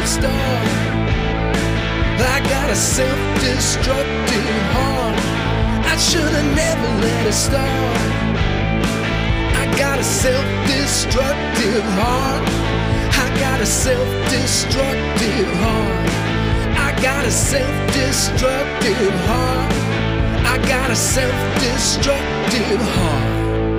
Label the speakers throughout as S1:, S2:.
S1: start. I got a self-destructive heart. I should have never let it start. I got a self-destructive heart. I got a self-destructive heart. I got a self-destructive heart. I got a self-destructive heart.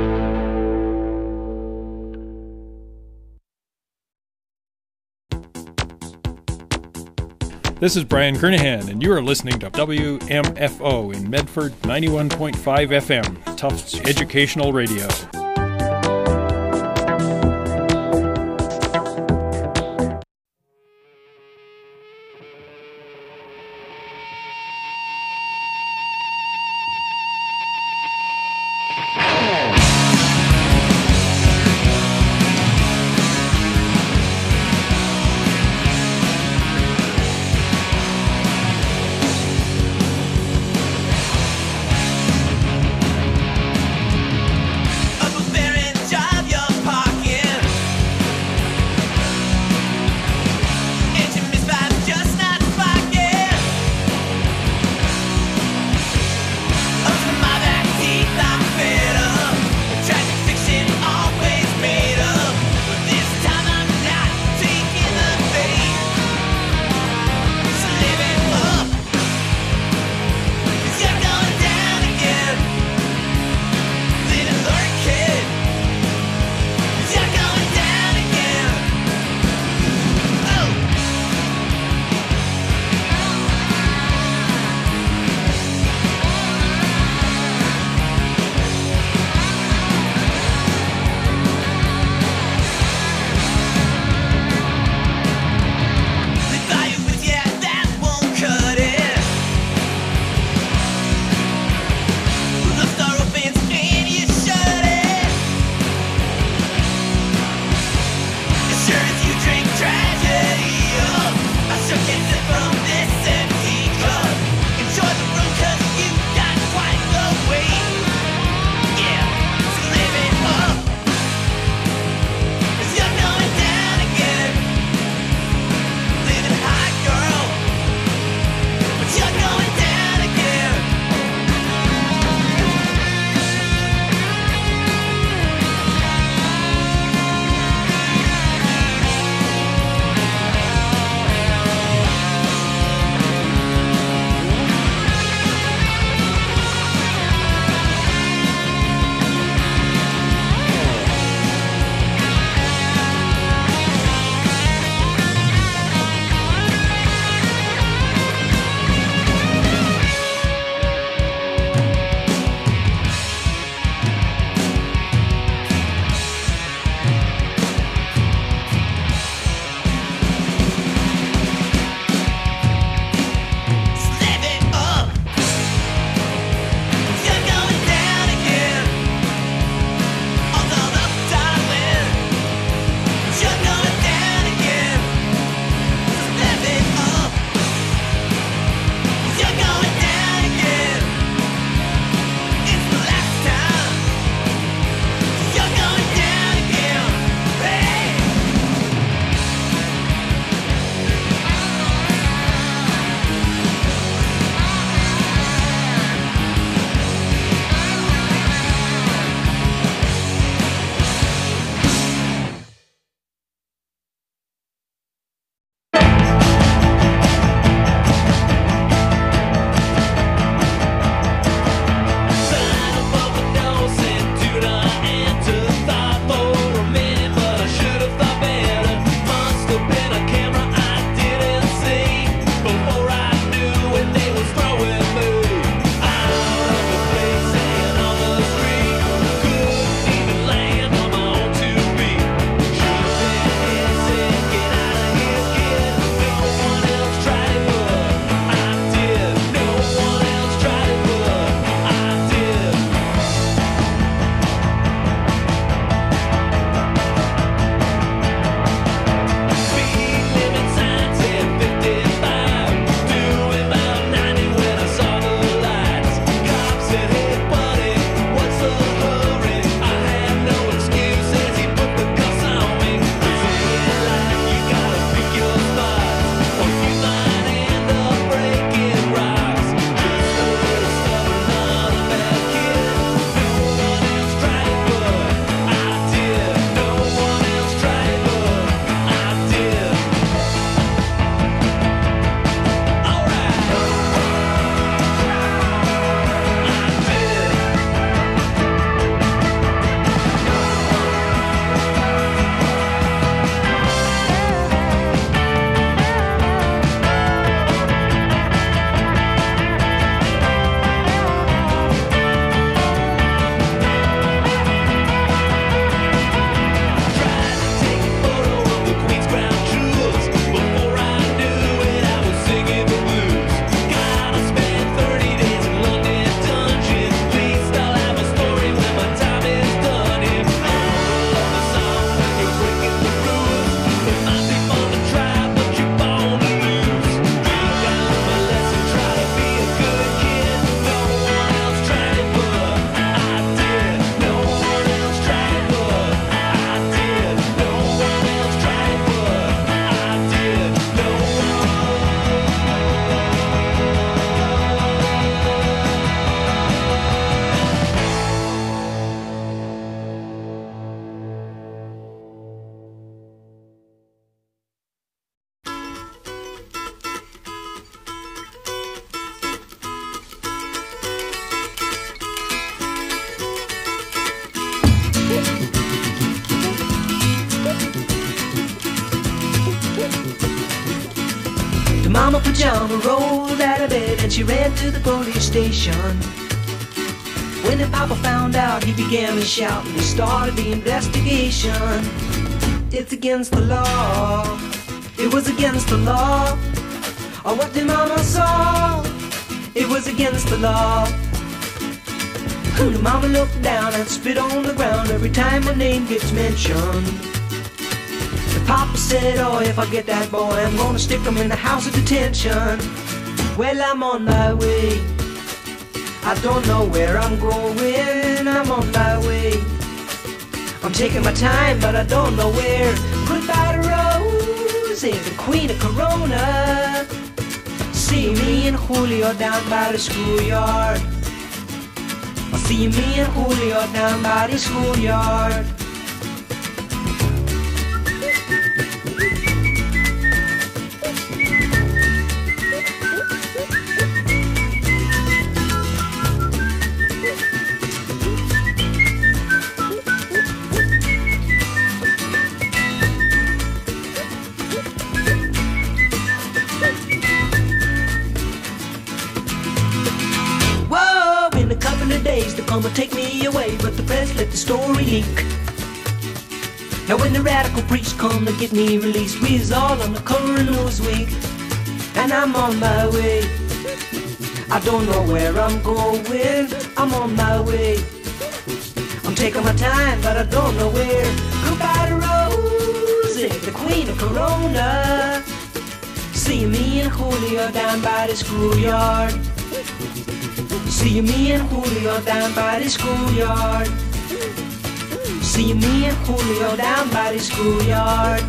S2: This is Brian Kernahan, and you are listening to WMFO in Medford 91.5 FM, Tufts Educational Radio.
S1: I Mama Pajama rolled out of bed and she ran to the police station. When the Papa found out, he began to shout and he started the investigation. It's against the law. It was against the law. Oh, what the Mama saw, it was against the law. The Mama looked down and spit on the ground every time my name gets mentioned. The Papa said, oh, if I get that boy, I'm gonna stick him in the house of detention. Well, I'm on my way. I don't know where I'm going. I'm on my way. I'm taking my time, but I don't know where. Goodbye to Rosie, the queen of Corona. See me and Julio down by the schoolyard. I'll see me and Julio down by the schoolyard. They're gonna take me away, but the press let the story leak. Now when the radical priests come to get me released, we's all on the cover of Newsweek. And I'm on my way. I don't know where I'm going. I'm on my way. I'm taking my time, but I don't know where. Goodbye to Rosie, the queen of Corona. See me and Julio down by the schoolyard. See me and Julio down by the schoolyard. See me and Julio down by the schoolyard.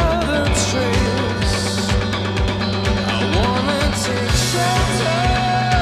S3: I wanna take shelter.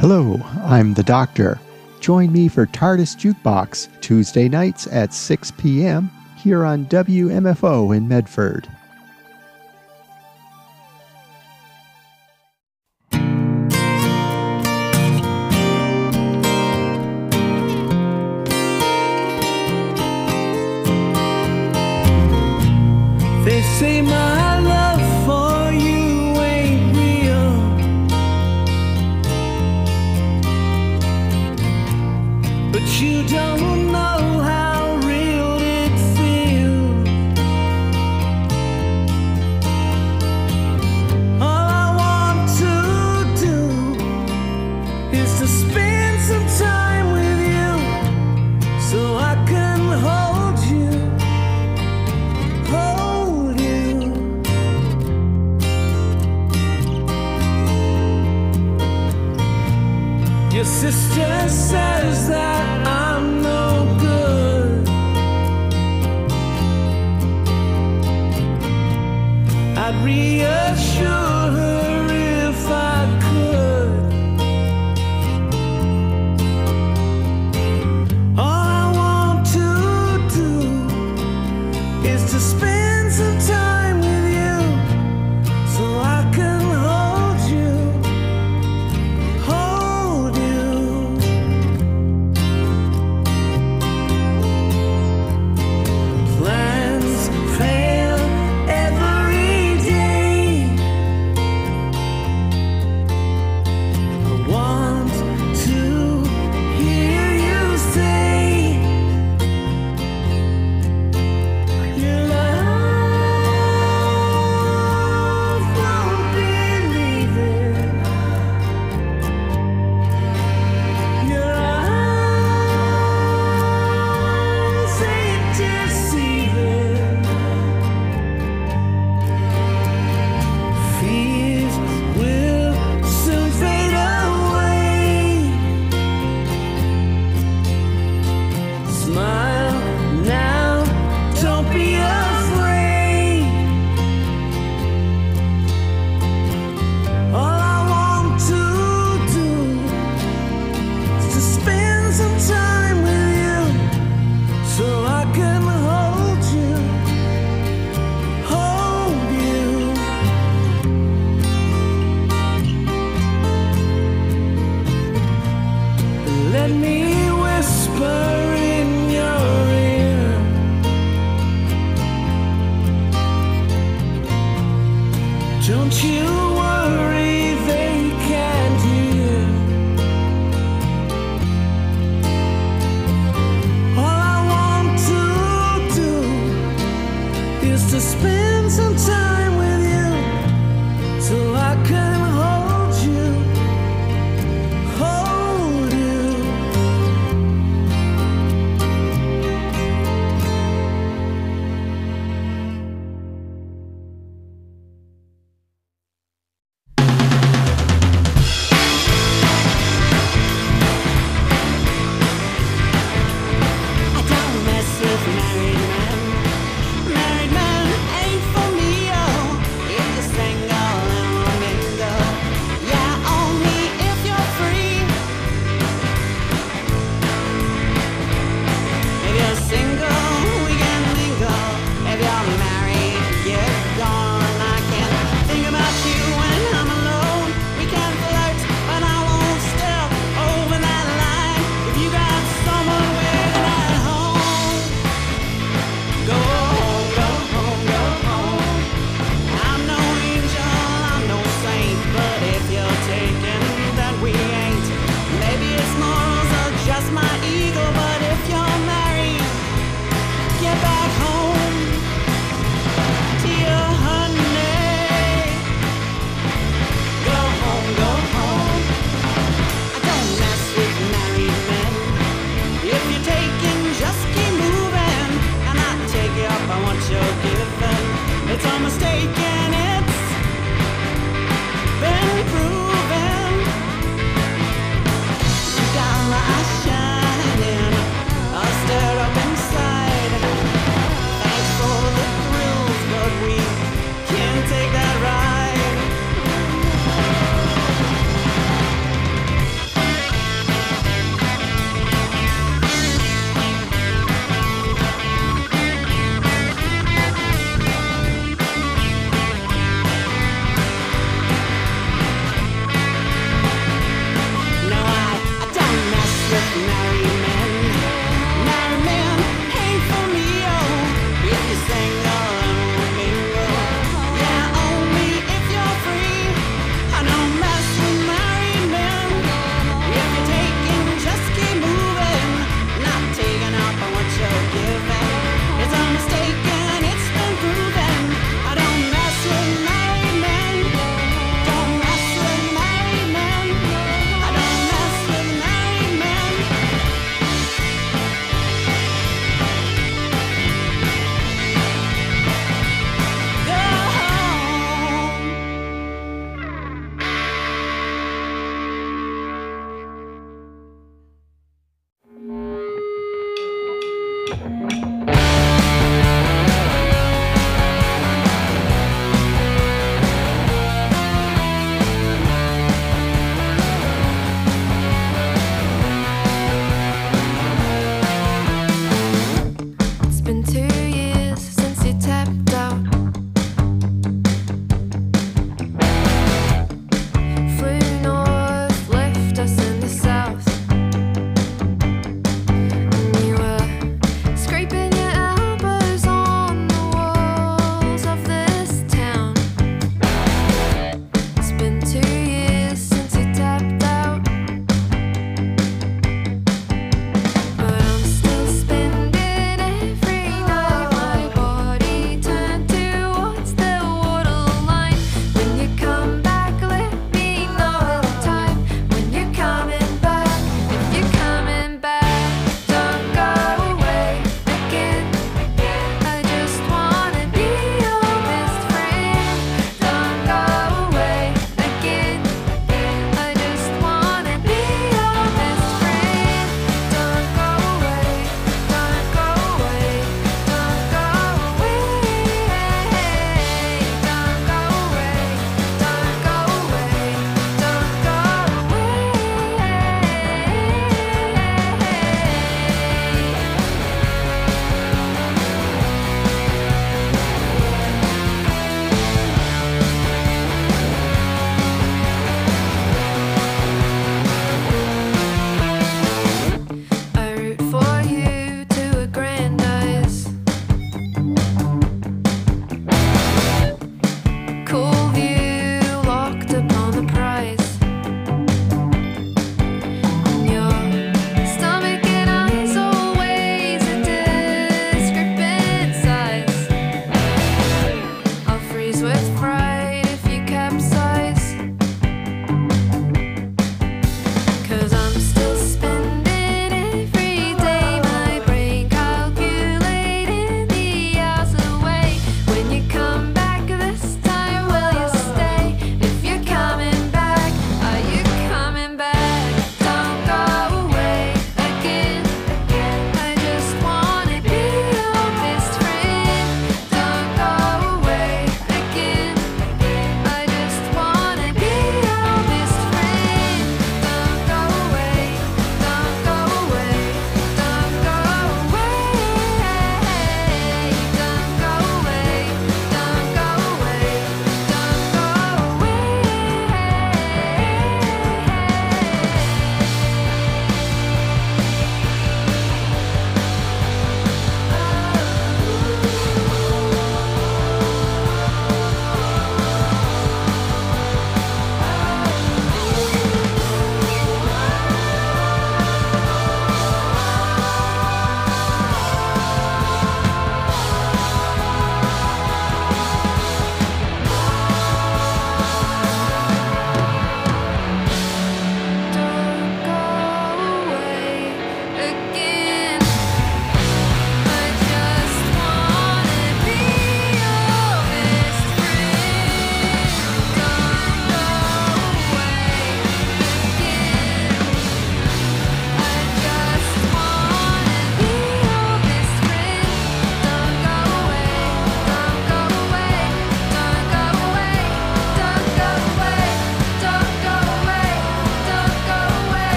S3: Hello, I'm the Doctor. Join me for TARDIS Jukebox, Tuesday nights at 6 p.m. here on WMFO in Medford.
S1: They say my love for you ain't real, but you don't know how real it feels. All I want to do is to spend some time with you, so I can hold you, hold you. Your sister says that I'm no good. I'd reassure her if I could. All I want to do is to spend some time with you, so I can hold you, hold you. Plans fail every day,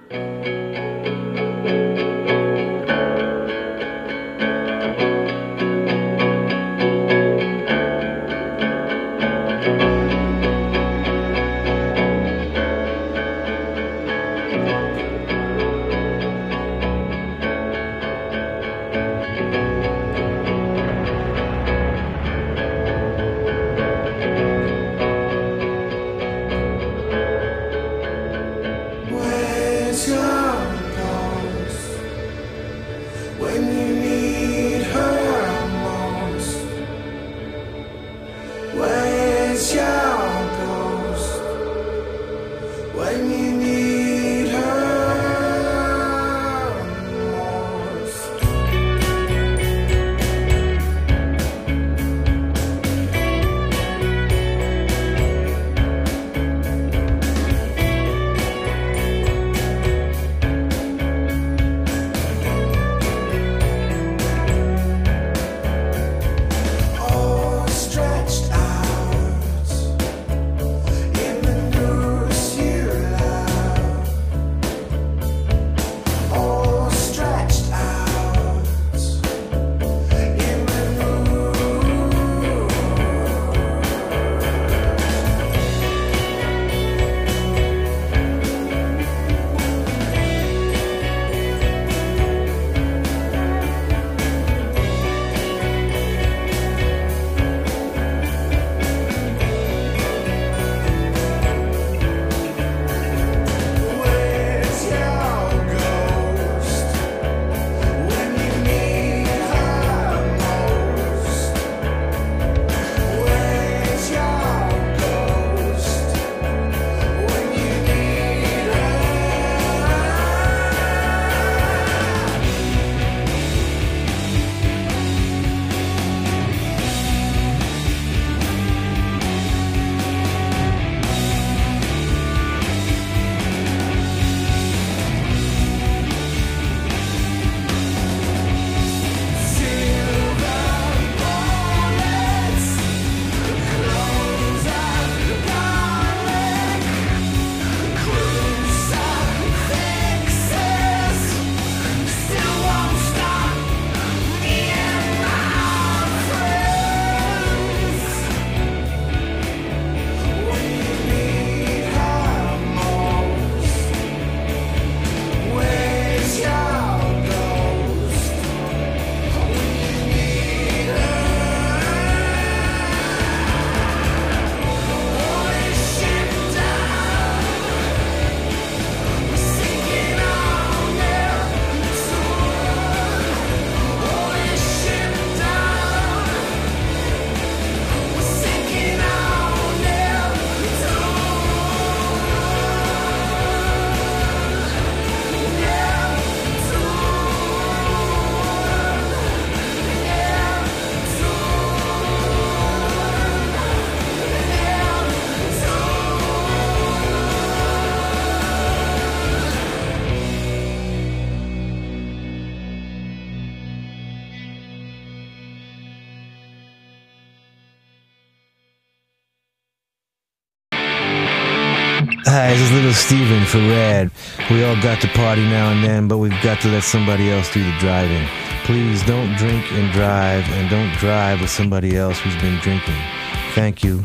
S4: Hi, this is Little Steven for Rad. We all got to party now and then, but we've got to let somebody else do the driving. Please don't drink and drive, and don't drive with somebody else who's been drinking. Thank you.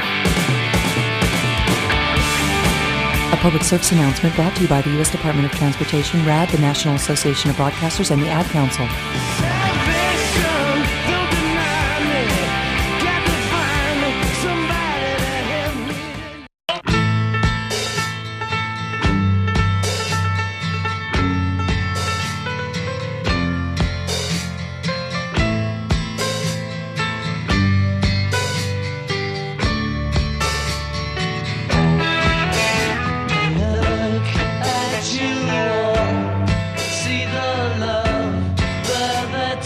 S5: A public service announcement brought to you by the U.S. Department of Transportation, RAD, the National Association of Broadcasters, and the Ad Council.
S1: See the love, the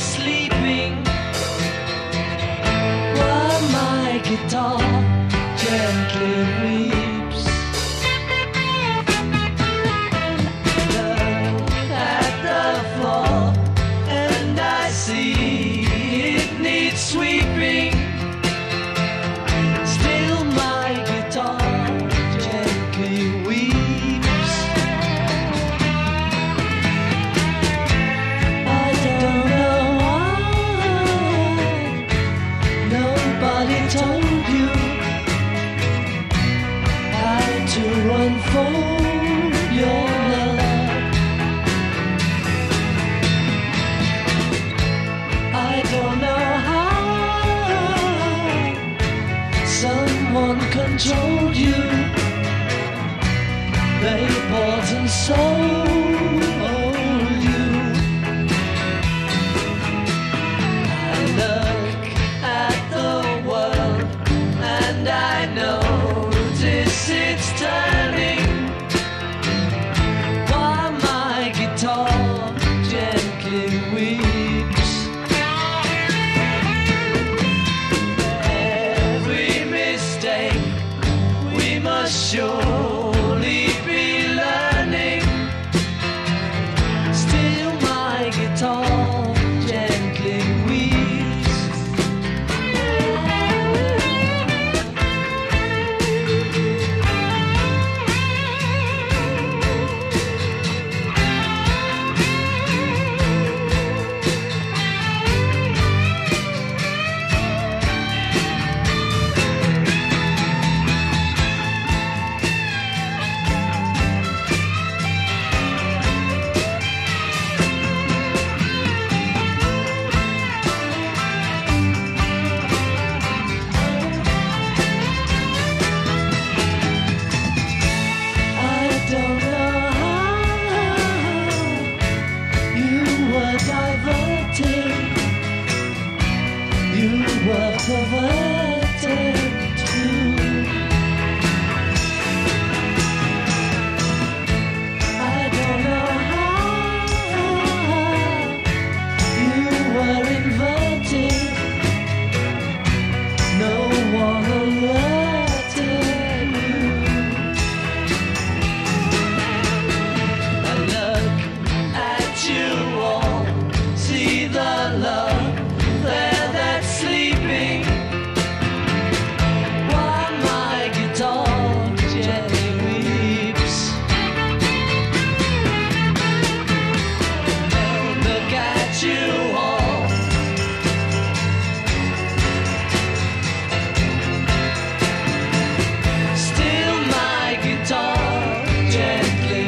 S1: unfold your love. I don't know how someone controlled you. They bought and sold you. I look at the world and I notice it's turning, while my guitar gently weeps. Every mistake we must surely be learning. Still my guitar gently weeps. I don't know how you were diverted, you were perverted too. I don't know how you were inverted, no one alerted you. I look at you all, see the love there that's sleeping, while my guitar gently weeps. Look at you all, still my guitar gently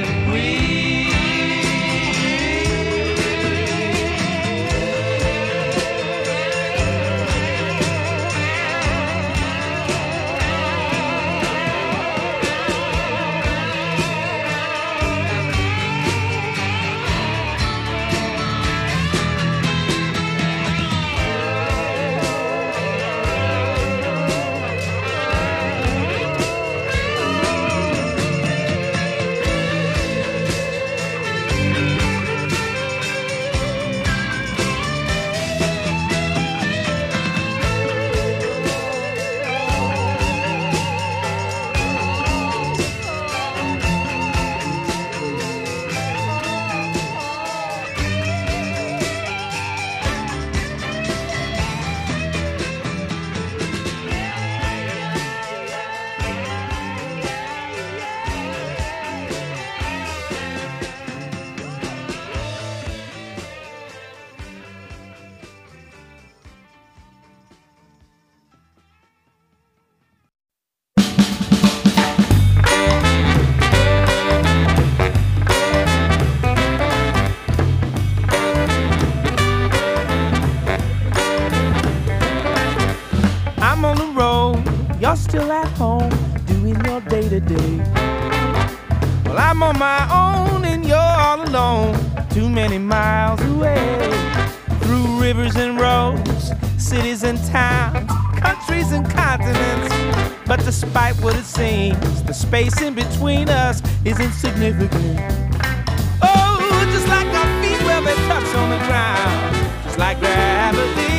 S6: I'm on the road, you're still at home, doing your day-to-day. Well, I'm on my own and you're all alone, too many miles away. Through rivers and roads, cities and towns, countries and continents. But despite what it seems, the space in between us is insignificant. Oh, just like our feet, well, they touch on the ground, just like gravity.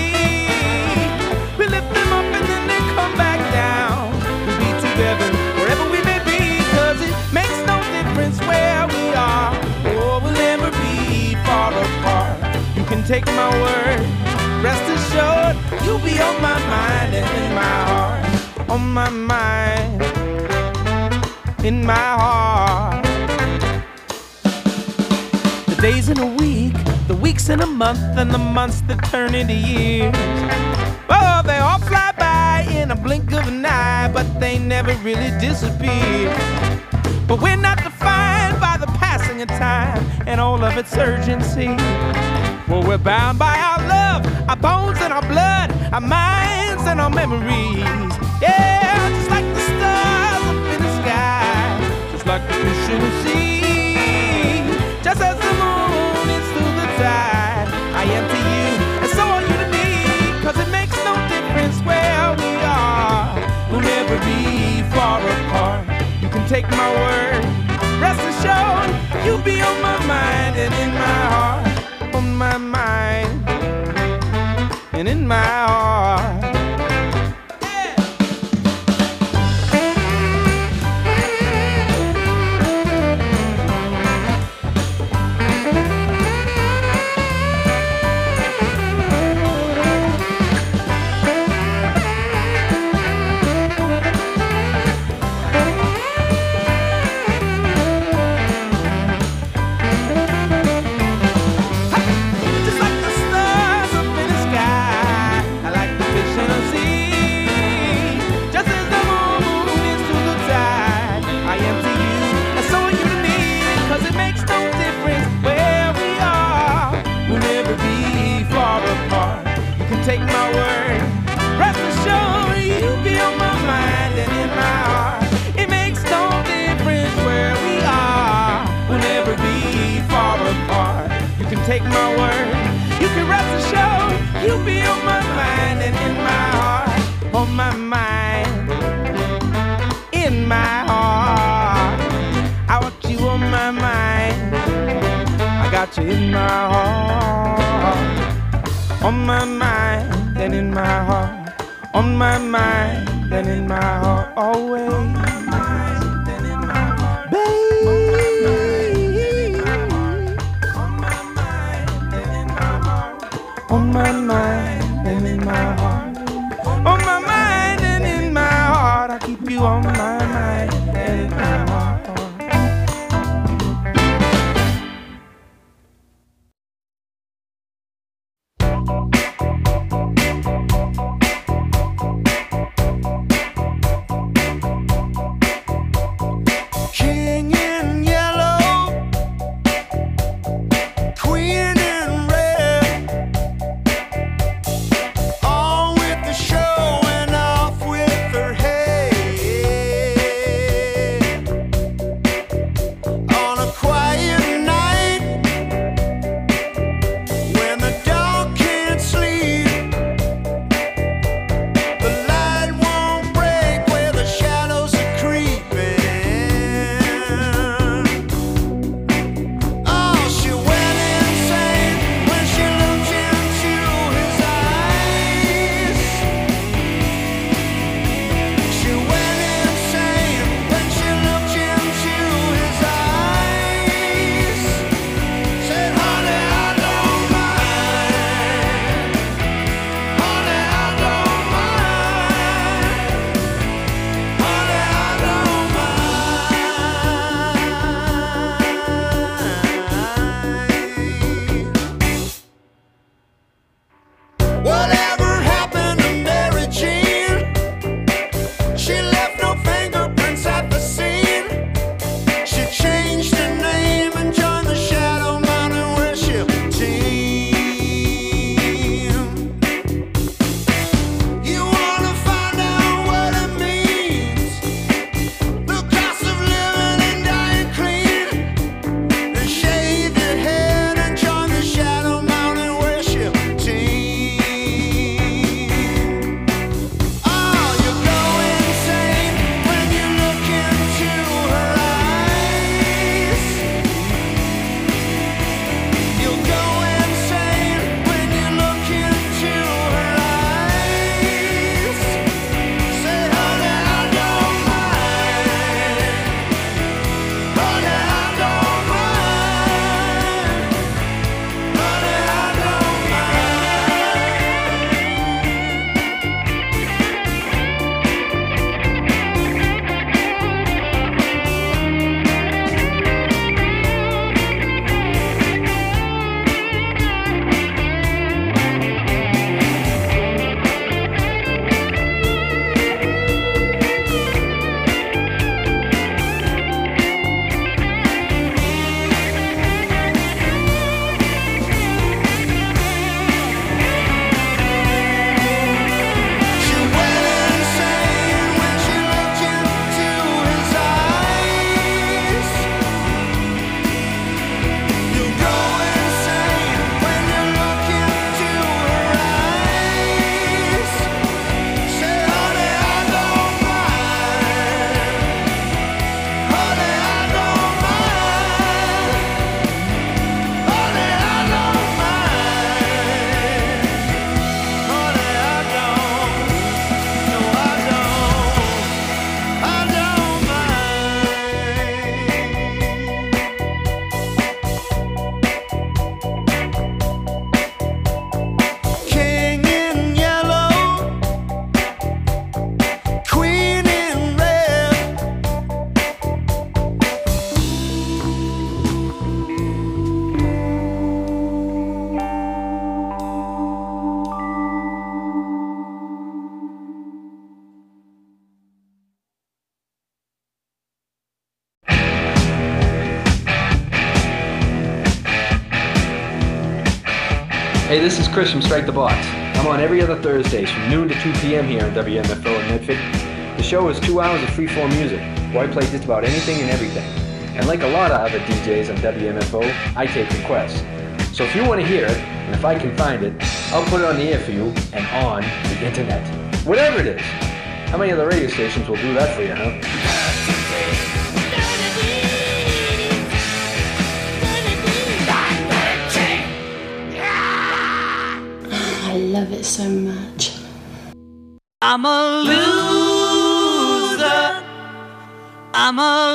S6: We lift them up and then they come back down. We'll be together wherever we may be, 'cause it makes no difference where we are, or we'll never be far apart. You can take my word, rest assured, you'll be on my mind and in my heart. On my mind, in my heart. The days in a week, the weeks in a month, and the months that turn into years. Oh, they all fly by in a blink of an eye, but they never really disappear. But we're not defined by the passing of time and all of its urgency. Well, we're bound by our love, our bones and our blood, our minds and our memories. Yeah, just like the stars up in the sky, just like the fish in the sea. Just as the moon is through the tide, I am to you, and so are you to me. 'Cause it makes no difference where we are, we'll never be far apart. You can take my word, rest assured, you'll be on my mind and in my heart. On my mind and in my heart. Take my word, rest assured, you'll be on my mind and in my heart. It makes no difference where we are, we'll never be far apart. You can take my word, you can rest assured, you'll be on my mind and in my heart. On my mind, in my heart. I want you on my mind, I got you in my heart. On my mind and in my heart, on my mind and in my heart, always. Baby, on my mind and in my heart, on my mind and in my heart, on my mind and in my heart. I keep you on my mind and in my heart.
S7: Hey, this is Chris from Strike the Box. I'm on every other Thursdays from noon to 2 p.m. here on WMFO in Medford. The show is 2 hours of free-form music, where I play just about anything and everything. And like a lot of other DJs on WMFO, I take requests. So if you want to hear it, and if I can find it, I'll put it on the air for you and on the internet. Whatever it is. How many other radio stations will do that for you, huh?
S8: I love it so much.
S9: I'm a loser. I'm a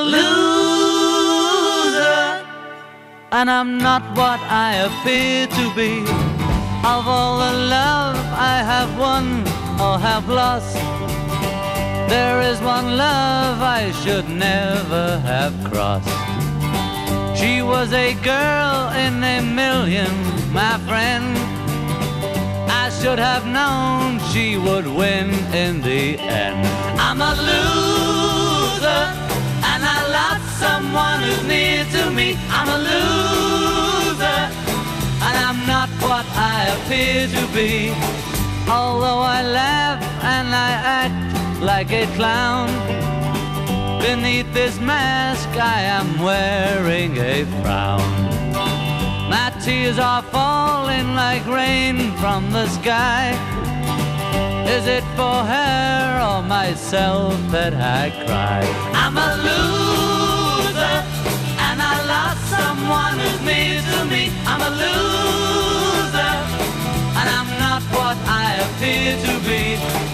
S9: loser. And I'm not what I appear to be. Of all the love I have won or have lost, there is one love I should never have crossed. She was a girl in a million, my friend. I should have known she would win in the end. I'm a loser, and I lost someone who's near to me. I'm a loser, and I'm not what I appear to be. Although I laugh and I act like a clown, beneath this mask I am wearing a frown. My tears are falling like rain from the sky. Is it for her or myself that I cry? I'm a loser, and I lost someone who's near to me. I'm a loser, and I'm not what I appear to be.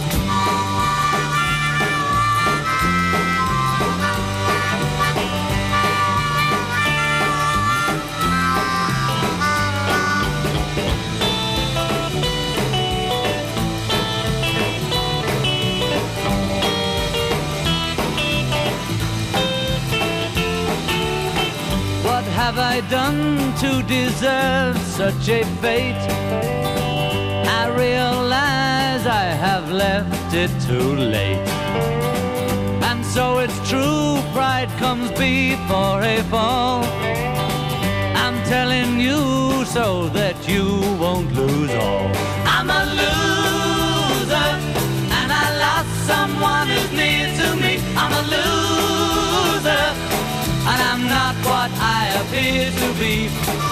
S9: Have I done to deserve such a fate? I realize I have left it too late. And so it's true, pride comes before a fall. I'm telling you so that you won't lose all. I'm a loser, and I lost someone who's near to me. I'm a loser, and I'm not what I appear to be.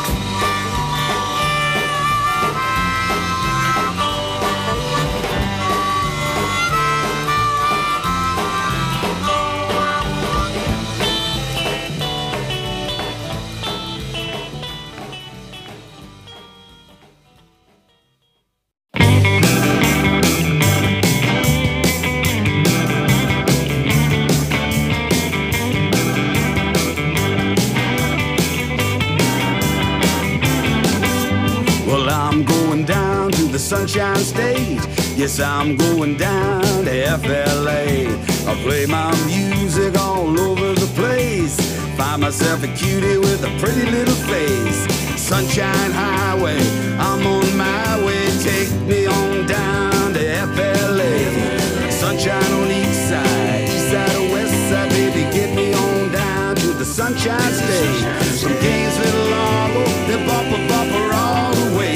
S10: Sunshine State, yes, I'm going down to FLA. I play my music all over the place, find myself a cutie with a pretty little face. Sunshine Highway, I'm on my way, take me on down to FLA. Sunshine on east side or west side, baby, get me on down to the Sunshine State. From Gainesville to Largo, then bumper all the way.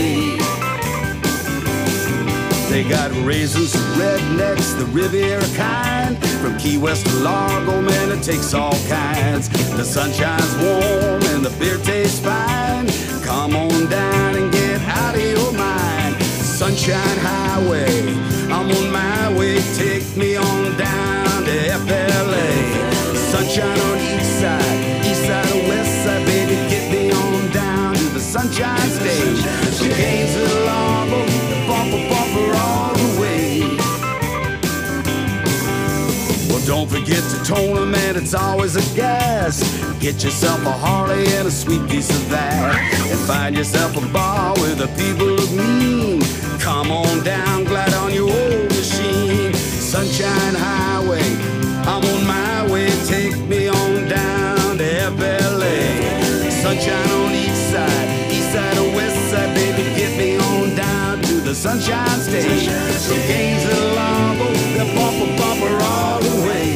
S10: They got raisins, rednecks, the Riviera kind. From Key West to Largo, man, it takes all kinds. The sunshine's warm and the beer tastes fine. Come on down and get out of your mind. Sunshine Highway, I'm on my way. Take me on down to FLA. Sunshine on east side or west side, baby, get me on down to the Sunshine State. From Gainesville to Largo, bumper all the way. Well, don't forget to tone them, man, it's always a gas. Get yourself a Harley and a sweet piece of that, and find yourself a bar where the people look mean. Come on down, glide on your old machine. Sunshine Highway, I'm on my way, take me on down to FLA. Sunshine on east side or west side, baby, get me on down to the Sunshine State. From Gainesville to Largo, the bumper all the way.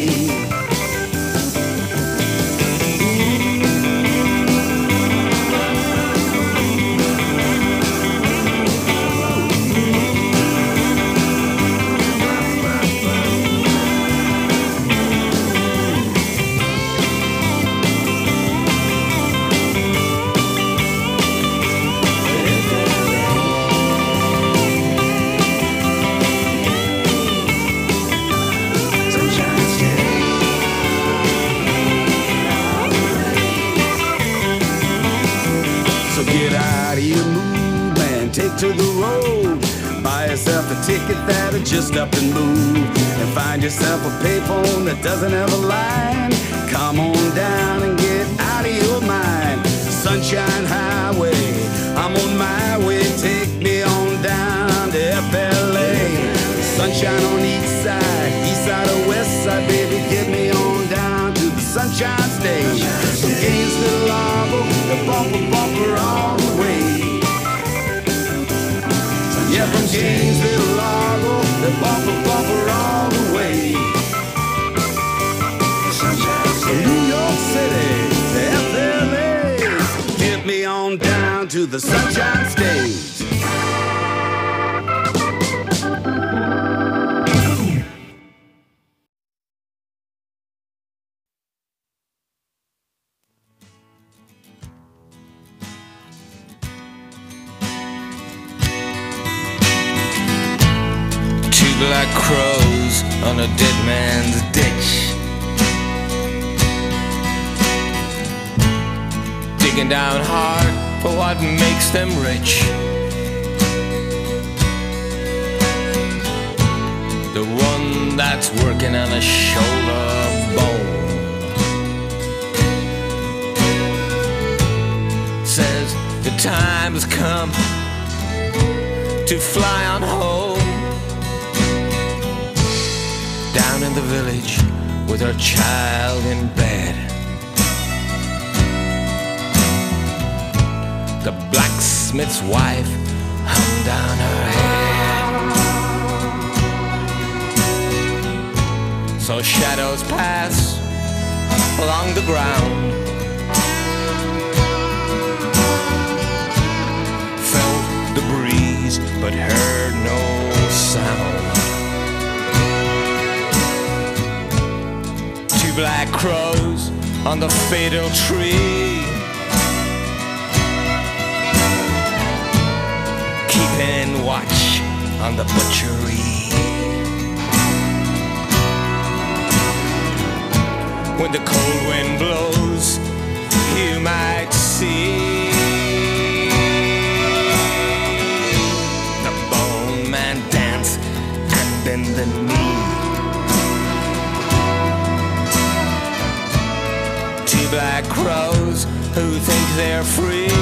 S10: take to the road. Buy yourself a ticket that'll just up and move, and find yourself a payphone that doesn't have a line. Come on down and get out of your mind. Sunshine Highway, I'm on my way. Take me on down to FLA. Sunshine on east side or west side, baby, get me on down to the Sunshine Stage. From Gainesville to Largo, the bumper all the way. Yeah, from Gainesville to Largo, the bumper all the way. From New York City to FLA, get me on down to the Sunshine Stage.
S11: Black crows on a dead man's ditch, digging down hard for what makes them rich. The one that's working on a shoulder bone says the time has come to fly on home. Down in the village with her child in bed, the blacksmith's wife hung down her head. So shadows pass along the ground, felt the breeze but heard no sound. Black crows on the fatal tree, keeping watch on the butchery. When the cold wind blows, you might see the bone man dance and bend the knee. Black crows who think they're free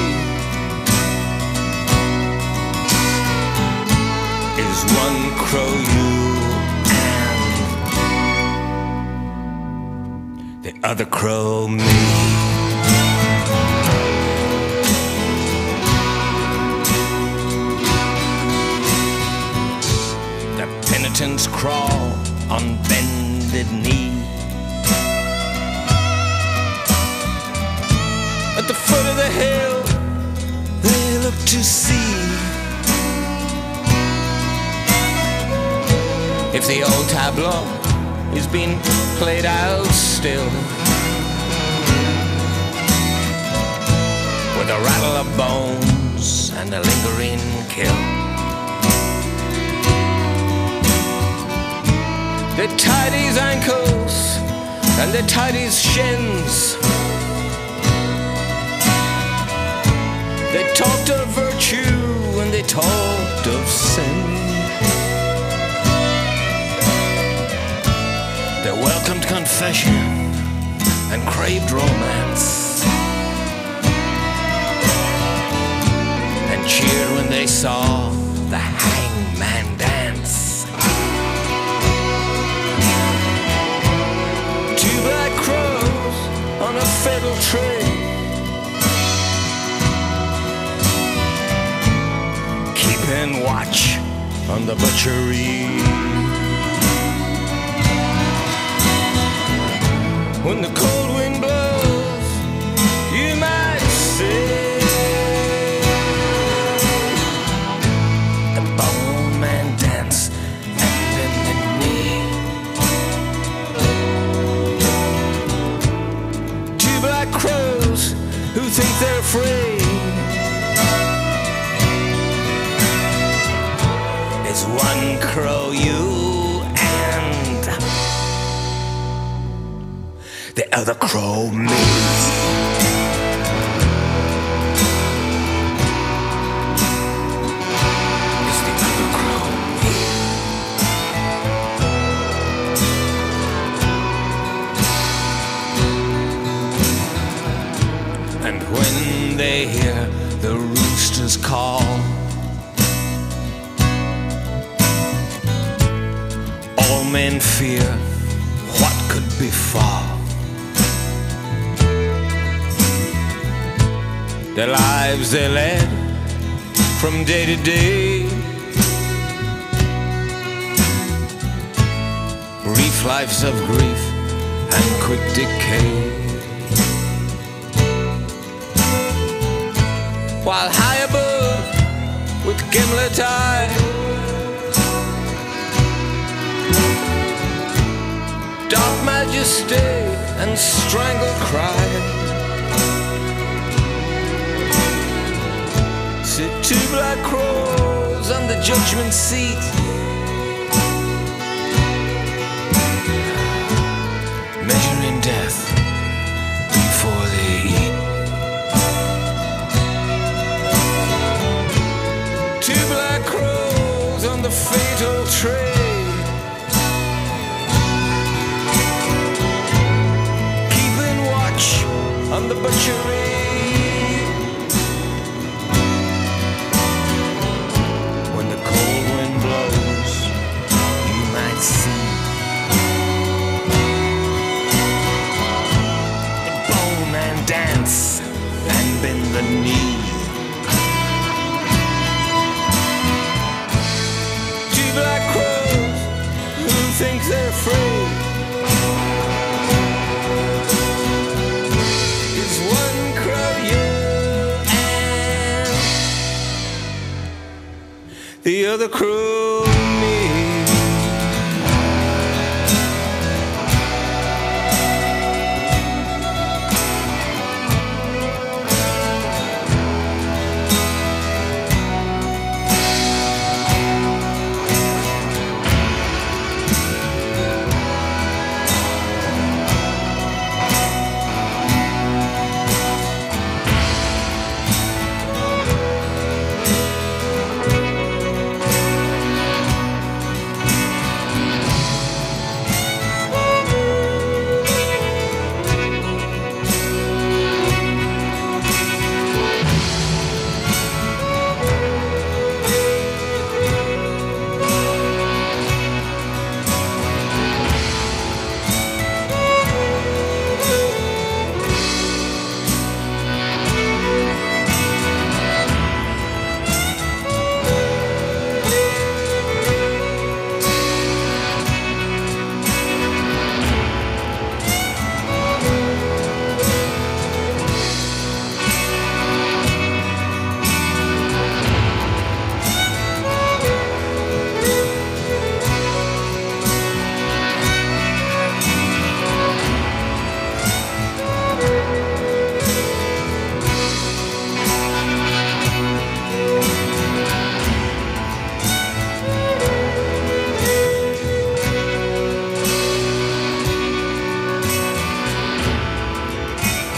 S11: is one crow you and the other crow me. The penitents crawl on bended knee. At the foot of the hill, they look to see if the old tableau is being played out still, with a rattle of bones and a lingering kill. They tied his ankles and they tied his shins. They talked of virtue and they talked of sin. They welcomed confession and craved romance, and cheered when they saw the hangman dance. Two black crows on a fatal tree, keeping watch on the butchery. When the cold wind blows, you might see the bone man dance and bend the knee. Two black crows who think they're free is one crow you and the other crow me. when they hear the roosters call. All men fear what could befall. Their lives they led from day to day, brief lives of grief and quick decay. While high above with gimlet eye, dark majesty and strangled cry, sit two black crows on the judgment seat, measuring death before they eat. Two black crows on the fatal tray, keeping watch on the butchery. When the cold wind blows, you might see the bone and dance and bend the knee. Two black crows who think they're free. Is one crow you and the other crow